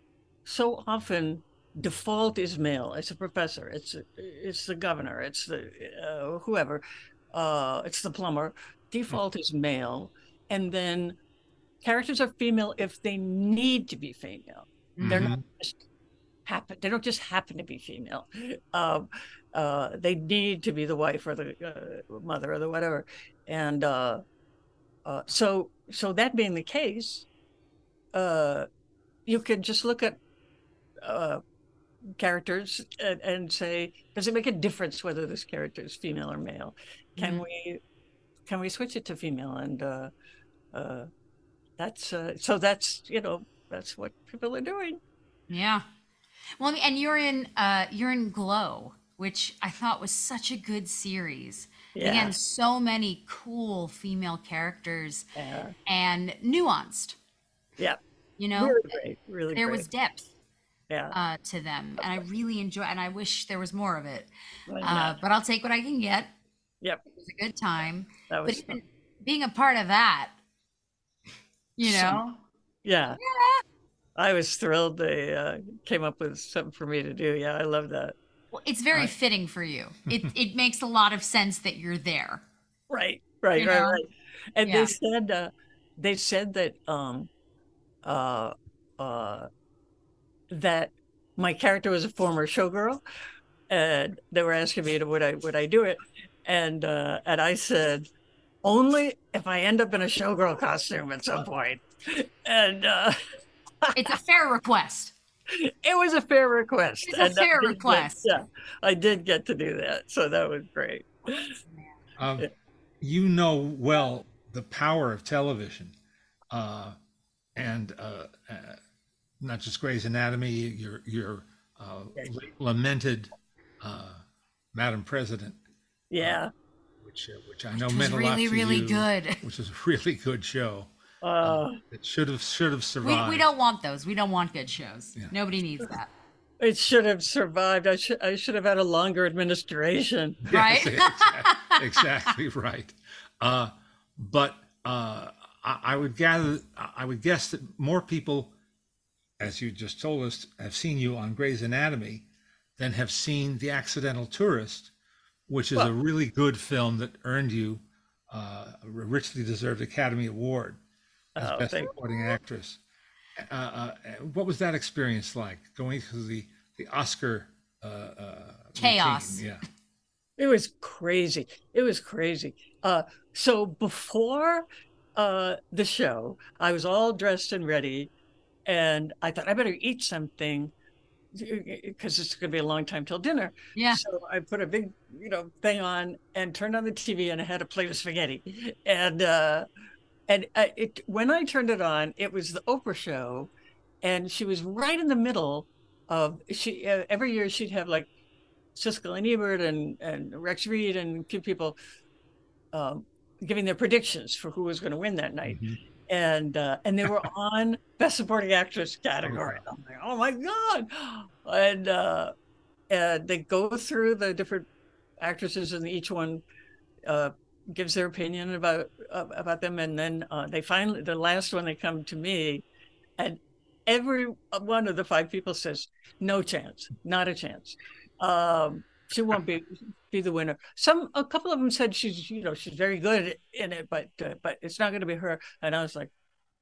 so often default is male. It's a professor. It's it's the governor. It's the uh, whoever. Uh, it's the plumber. Default is male, and then characters are female if they need to be female. Mm-hmm. They're not just happen. They don't just happen to be female. Um, uh, they need to be the wife or the uh, mother or the whatever. And uh, uh, so so that being the case, uh, you can just look at uh, characters and, and say, does it make a difference whether this character is female or male? Can mm-hmm. we can we switch it to female? And uh, uh, that's uh, so that's you know that's what people are doing. Yeah. Well, and you're in uh, you're in Glow, which I thought was such a good series. Yeah. Again, so many cool female characters yeah. and nuanced. Yeah. You know, really great. Really there great. was depth. Yeah. Uh, to them, and I really enjoy. And I wish there was more of it. Uh, but I'll take what I can get. Yep. It was a good time. That was but even being a part of that, you know. So, yeah. yeah. I was thrilled they uh, came up with something for me to do. Yeah, I love that. Well, it's very uh, fitting for you. It it makes a lot of sense that you're there. Right, right, you right, know? right. And yeah. they said uh, they said that um, uh, uh, that my character was a former showgirl, and they were asking me to would I would I do it, and uh, and I said only if I end up in a showgirl costume at some point, and. Uh, It's a fair request. It was a fair request. It's a and fair request. Get, yeah, I did get to do that. So that was great. Um, yeah. You know well the power of television uh, and uh, uh, not just Grey's Anatomy, your, your uh, lamented uh, Madam President. Yeah. Uh, which, uh, which I know which meant a really, lot to really you. good. Which is a really good show. Uh, uh, it should have should have survived. We, we don't want those. We don't want good shows. Yeah. Nobody needs that. It should have survived. I should I should have had a longer administration. Right? Yes, exactly, exactly right. Uh, but uh, I, I would gather, I would guess that more people, as you just told us, have seen you on Grey's Anatomy than have seen The Accidental Tourist, which is well, a really good film that earned you uh, a richly deserved Academy Award. As oh, Best Supporting Actress. Uh, uh, what was that experience like, going through the, the Oscar uh, uh, chaos? Routine? Yeah, it was crazy. It was crazy. Uh, so before uh, the show, I was all dressed and ready, and I thought I better eat something because it's going to be a long time till dinner. Yeah. So I put a big, you know, thing on and turned on the T V, and I had a plate of spaghetti. And uh, and uh, it when I turned it on, it was the Oprah show, and she was right in the middle of she. Uh, every year she'd have like Siskel and Ebert and and Rex Reed and a few people um, giving their predictions for who was going to win that night. Mm-hmm. And uh, and they were on Best Supporting Actress category. I'm like, oh my God. And uh, and they go through the different actresses, and each one uh, gives their opinion about uh, about them. And then uh, they finally, the last one, they come to me, and every one of the five people says, no chance, not a chance. Um, she won't be be the winner. Some a couple of them said she's you know she's very good in it, but uh, but it's not going to be her. And I was like,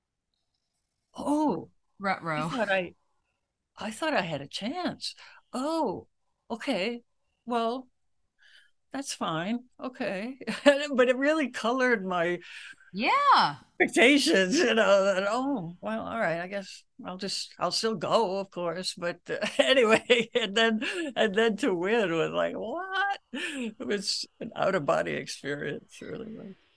oh, Ruh-roh. I thought I, I thought I had a chance. Oh, okay, well, that's fine. Okay, but it really colored my yeah expectations, you know. That, oh, well, all right, I guess I'll just I'll still go, of course, but uh, anyway. And then and then to win was like, what? It was an out of body experience, really.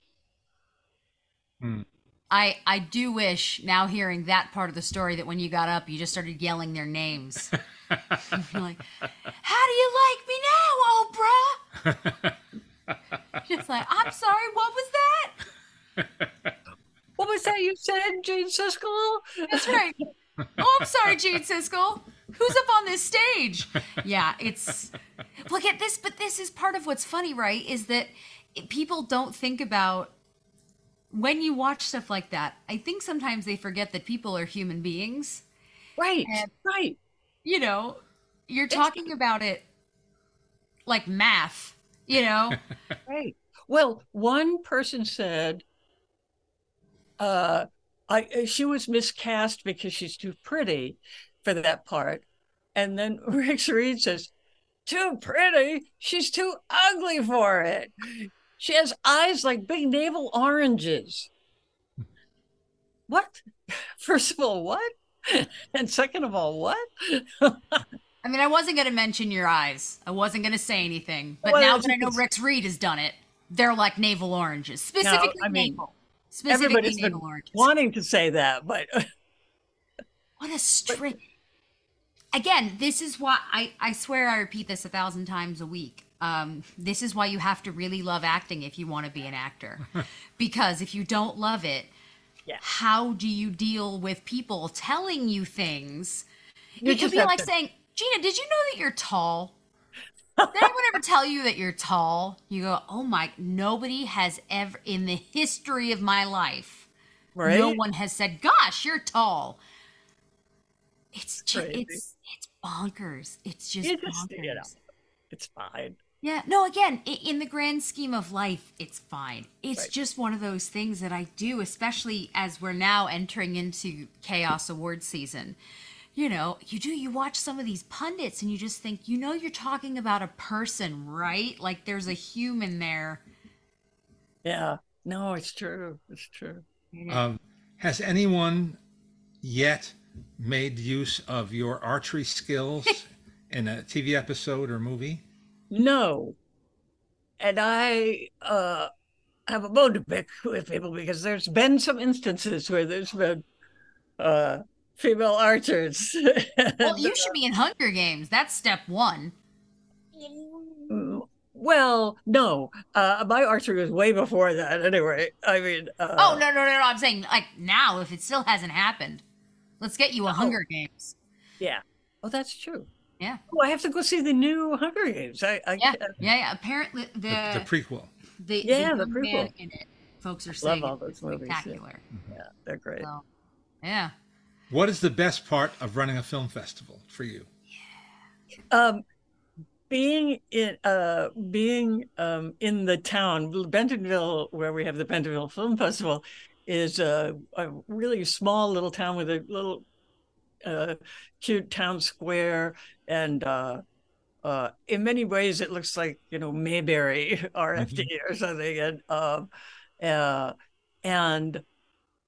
Hmm. I I do wish, now hearing that part of the story, that when you got up, you just started yelling their names. You're like, how do you like me now, Oprah? Just like, I'm sorry, what was that? What was that you said, Gene Siskel? That's right. Oh, I'm sorry, Gene Siskel. Who's up on this stage? Yeah, it's... Look at this, but this is part of what's funny, right? Is that people don't think about... When you watch stuff like that, I think sometimes they forget that people are human beings. Right, and, right. You know, you're talking it's... about it like math, you know? Right. Well, one person said... Uh, I she was miscast because she's too pretty for that part. And then Rex Reed says, too pretty? She's too ugly for it. She has eyes like big navel oranges. What? First of all, what? And second of all, what? I mean, I wasn't going to mention your eyes. I wasn't going to say anything. But well, now that I know Rex Reed has done it, they're like navel oranges. Specifically no, I mean, navel. Everybody's been wanting to say that, but what a string. Again, this is why I, I swear I repeat this a thousand times a week. Um, this is why you have to really love acting if you want to be an actor. Because if you don't love it, yeah. How do you deal with people telling you things? You It'd be like to... saying, Gina, did you know that you're tall? Did anyone ever tell you that you're tall? You go, oh my, nobody has ever, in the history of my life, right? No one has said, gosh, you're tall. It's just, it's, it's bonkers. It's just, just bonkers. You know, it's fine. Yeah, no, again, in the grand scheme of life, it's fine. It's right. just one of those things that I do, especially as we're now entering into Chaos Awards season. You know, you do, you watch some of these pundits and you just think, you know, you're talking about a person, right? Like there's a human there. Yeah, no, it's true. It's true. Um, has anyone yet made use of your archery skills in a T V episode or movie? No. And I uh, have a bone to pick with people because there's been some instances where there's been... Uh, female archers. Well, you should be in Hunger Games. That's step one. Well, no. Uh, my archery was way before that anyway. I mean... Uh, oh, no, no, no, no. I'm saying, like, now, if it still hasn't happened, let's get you a oh, Hunger Games. Yeah. Oh, that's true. Yeah. Oh, I have to go see the new Hunger Games. I, I Yeah, uh, yeah, yeah. Apparently, the... The, the prequel. The, yeah, the, the prequel. In it, folks are saying love all those movies. Spectacular. Yeah. yeah, they're great. So, yeah. What is the best part of running a film festival for you? Um, being in uh being um in the town, Bentonville, where we have the Bentonville Film Festival, is a, a really small little town with a little uh cute town square, and uh uh in many ways it looks like, you know, Mayberry R F D mm-hmm. or something, and um uh, uh and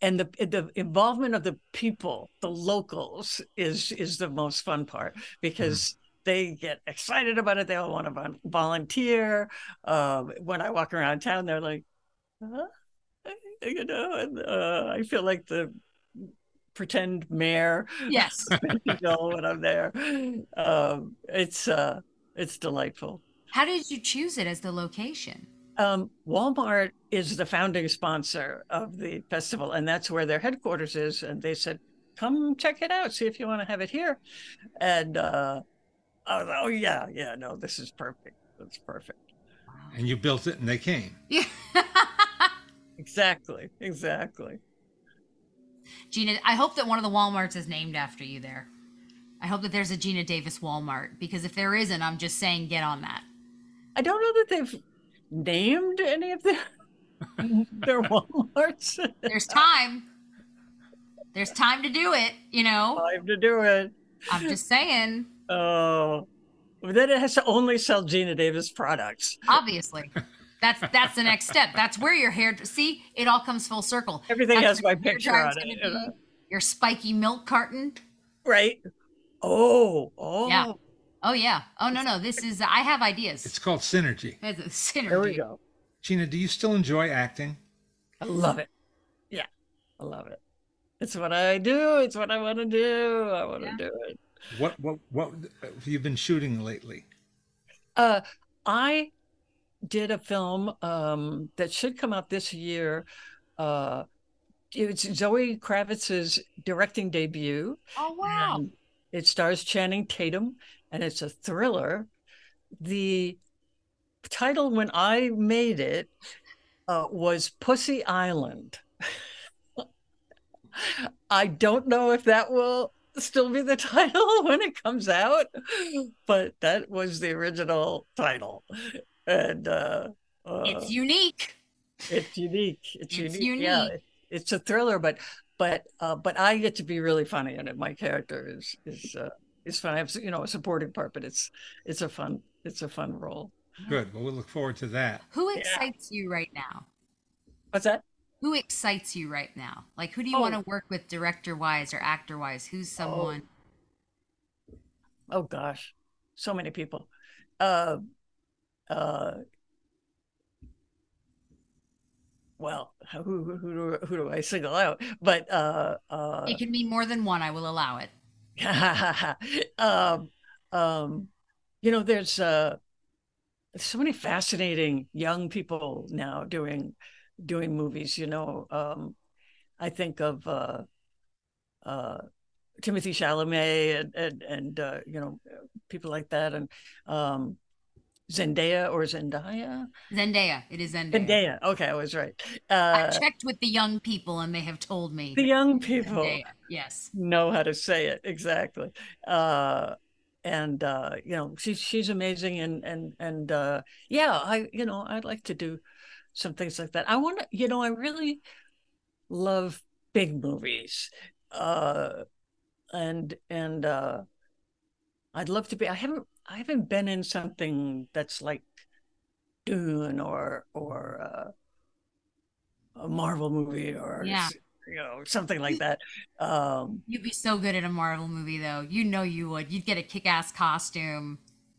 and the the involvement of the people, the locals, is is the most fun part, because mm-hmm. they get excited about it. They all want to volunteer. Um, when I walk around town, they're like, huh? You know, and uh, I feel like the pretend mayor. Yes. You know, when I'm there. Um, it's uh, it's delightful. How did you choose it as the location? Um, Walmart is the founding sponsor of the festival, and that's where their headquarters is. And they said, come check it out, see if you want to have it here. And uh, I was like, oh, yeah, yeah, no, this is perfect. That's perfect. And you built it and they came. Yeah. Exactly, exactly. Geena, I hope that one of the Walmarts is named after you there. I hope that there's a Geena Davis Walmart, because if there isn't, I'm just saying get on that. I don't know that they've named any of their, their Walmarts. There's time. There's time to do it, you know? Time to do it. I'm just saying. Oh, then it has to only sell Geena Davis products. Obviously. That's that's the next step. That's where your hair, see, it all comes full circle. Everything that's has my picture on it. You know? Your spiky milk carton. Right. Oh, oh. Yeah. Oh, yeah. Oh, no, no. This is, I have ideas. It's called synergy. It's a synergy. There we go. Geena, do you still enjoy acting? I love it. Yeah, I love it. It's what I do. It's what I want to do. I want to yeah. do it. What, what, what have you been shooting lately? Uh, I did a film um, that should come out this year. Uh, it's Zoe Kravitz's directing debut. Oh, wow. And it stars Channing Tatum, and it's a thriller. The title, when I made it, uh, was Pussy Island. I don't know if that will still be the title when it comes out, but that was the original title. And uh, uh, it's unique. It's unique. It's, it's unique. unique. Yeah, it's a thriller, but but uh, but I get to be really funny in it. My character is is uh, is fun. I have, you know, a supporting part, but it's it's a fun it's a fun role. Good. Well, we'll look forward to that. Who excites yeah. you right now? What's that? Who excites you right now? Like, who do you oh. want to work with, director wise or actor wise? Who's someone? Oh. oh gosh, so many people. Uh, uh, well, who, who, who, do, who do I single out? But uh, uh, it can be more than one. I will allow it. um, um, you know, there's uh, so many fascinating young people now doing doing movies. You know, um, I think of uh, uh, Timothy Chalamet and and, and uh, you know, people like that, and um, Zendaya or Zendaya? Zendaya. It is Zendaya. Zendaya. Okay, I was right. Uh, I checked with the young people, and they have told me the young people Zendaya. Yes, know how to say it exactly. Uh, and uh, you know, she's she's amazing, and and and uh, yeah, I you know I'd like to do some things like that. I want to, you know, I really love big movies, uh, and and uh, I'd love to be. I haven't. I haven't been in something that's like Dune or or uh, a Marvel movie or yeah. you know, something like that. Um, You'd be so good at a Marvel movie, though. You know you would. You'd get a kick-ass costume.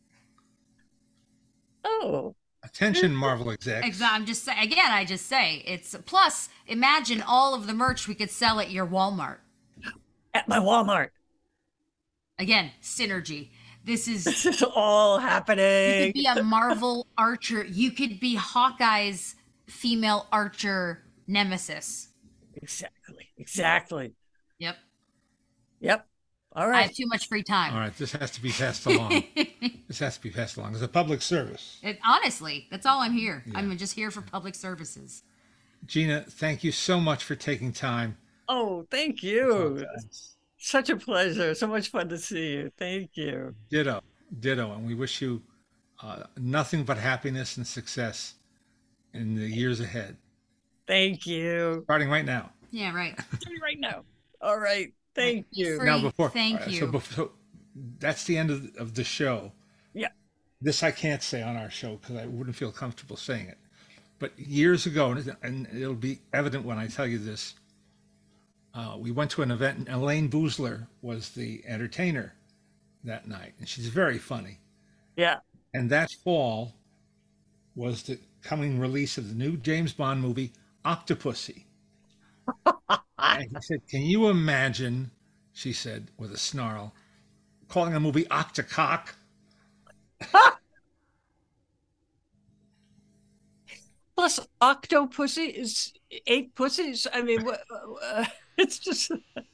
Oh, attention, Marvel execs. Exactly. I'm just saying. Again, I just say it's plus. Imagine all of the merch we could sell at your Walmart. At my Walmart. Again, synergy. This is, this is all happening. You could be a Marvel archer. You could be Hawkeye's female archer nemesis. Exactly. Exactly. Yep. Yep. All right. I have too much free time. All right. This has to be passed along. This has to be passed along. It's a public service. It, honestly, that's all I'm here. Yeah. I'm just here for public services. Geena, thank you so much for taking time. Oh, thank you. Such a pleasure. So much fun to see you. Thank you. Ditto. Ditto. And we wish you uh, nothing but happiness and success in the years ahead. Thank you. Starting right now. Yeah, right. Starting right now. All right. Thank you. Free. Now before, Thank right, you. So, before, so that's the end of, of the show. Yeah. This I can't say on our show because I wouldn't feel comfortable saying it. But years ago, and it'll be evident when I tell you this, uh, we went to an event, and Elaine Boozler was the entertainer that night, and she's very funny. Yeah. And that fall was the coming release of the new James Bond movie, Octopussy. And he said, "Can you imagine," she said with a snarl, "calling a movie Octocock?" Plus, Octopussy is eight pussies. I mean, what, uh, it's just.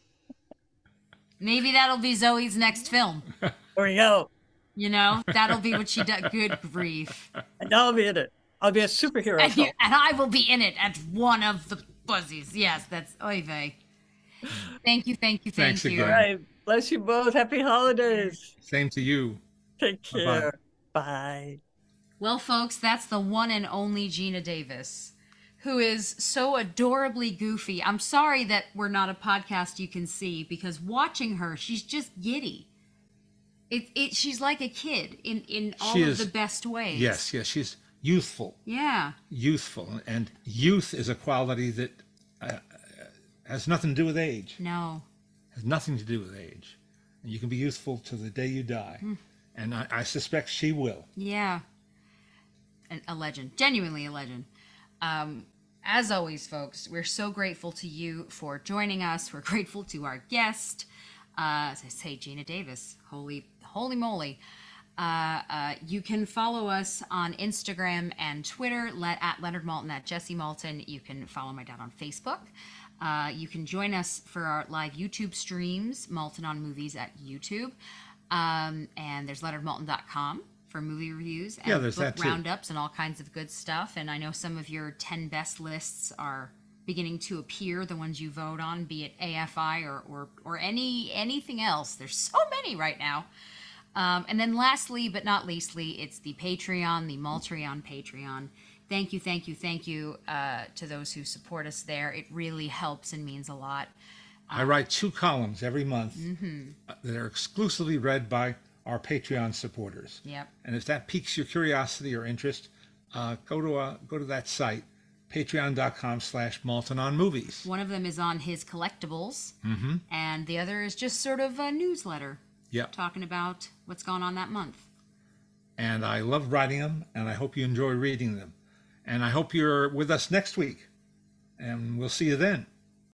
Maybe that'll be Zoe's next film. There we go. You know, that'll be what she does. Good grief. And I'll be in it. I'll be a superhero. And, you, and I will be in it as one of the pussies. Yes, that's oy vey. Thank you, thank you, thank Thanks you. again. All right. Bless you both. Happy holidays. Same to you. Take Bye-bye. care. Bye. Well, folks, that's the one and only Gina Davis, who is so adorably goofy. I'm sorry that we're not a podcast you can see, because watching her, she's just giddy. It, it, she's like a kid in, in all She of is- the best ways. Yes, yes, she's youthful. Yeah. Youthful. And youth is a quality that uh, has nothing to do with age. No. Has nothing to do with age. And you can be youthful to the day you die. And I, I suspect she will. Yeah. An, a legend. Genuinely a legend. Um, as always, folks, we're so grateful to you for joining us. We're grateful to our guest, uh, as I say, Gina Davis. Holy, holy moly. Uh, uh, you can follow us on Instagram and Twitter let, at Leonard Maltin, at Jesse Maltin. You can follow my dad on Facebook. Uh, you can join us for our live YouTube streams, Maltin on Movies at YouTube. Um, and there's leonard maltin dot com for movie reviews and Yeah, there's book that too. roundups and all kinds of good stuff. And I know some of your ten best lists are beginning to appear, the ones you vote on, be it A F I or or, or any anything else. There's so many right now. Um, and then lastly, but not leastly, it's the Patreon, the Maltreon Patreon. Thank you, thank you, thank you uh, to those who support us there. It really helps and means a lot. I write two columns every month uh, that are exclusively read by our Patreon supporters. Yep. And if that piques your curiosity or interest, uh, go to uh, go to that site, patreon.com slash Maltin on Movies. One of them is on his collectibles, and the other is just sort of a newsletter Yep. talking about what's gone on that month. And I love writing them, and I hope you enjoy reading them. And I hope you're with us next week. And we'll see you then.